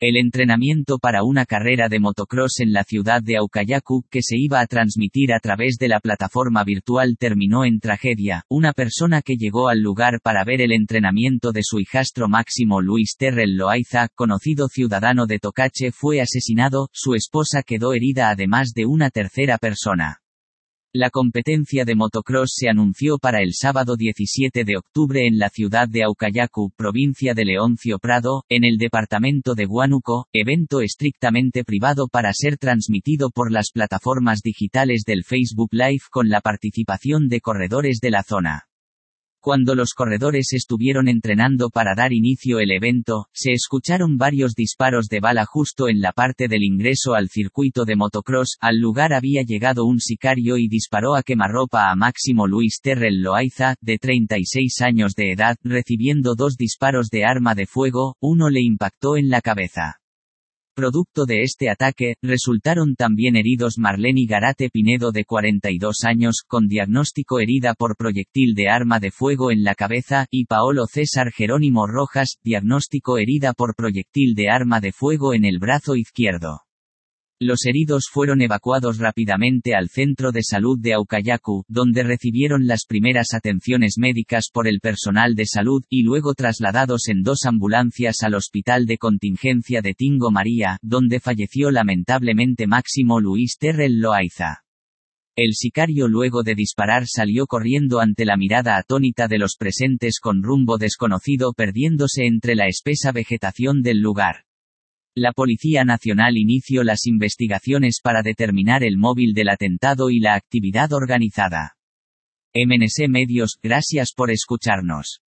El entrenamiento para una carrera de motocross en la ciudad de Aucayacu, que se iba a transmitir a través de la plataforma virtual, terminó en tragedia. Una persona que llegó al lugar para ver el entrenamiento de su hijastro Máximo Luis Terrell Loaiza, conocido ciudadano de Tocache, fue asesinado. Su esposa quedó herida, además de una tercera persona. La competencia de motocross se anunció para el sábado 17 de octubre en la ciudad de Aucayacu, provincia de Leoncio Prado, en el departamento de Huánuco, evento estrictamente privado para ser transmitido por las plataformas digitales del Facebook Live con la participación de corredores de la zona. Cuando los corredores estuvieron entrenando para dar inicio el evento, se escucharon varios disparos de bala justo en la parte del ingreso al circuito de motocross. Al lugar había llegado un sicario y disparó a quemarropa a Máximo Luis Terrell Loaiza, de 36 años de edad, recibiendo 2 disparos de arma de fuego. Uno le impactó en la cabeza. Producto de este ataque, resultaron también heridos Marleni Garate Pinedo, de 42 años, con diagnóstico herida por proyectil de arma de fuego en la cabeza, y Paolo César Jerónimo Rojas, diagnóstico herida por proyectil de arma de fuego en el brazo izquierdo. Los heridos fueron evacuados rápidamente al centro de salud de Aucayacu, donde recibieron las primeras atenciones médicas por el personal de salud, y luego trasladados en 2 ambulancias al hospital de contingencia de Tingo María, donde falleció lamentablemente Máximo Luis Terrell Loaiza. El sicario, luego de disparar, salió corriendo ante la mirada atónita de los presentes con rumbo desconocido, perdiéndose entre la espesa vegetación del lugar. La Policía Nacional inició las investigaciones para determinar el móvil del atentado y la actividad organizada. MNC Medios, gracias por escucharnos.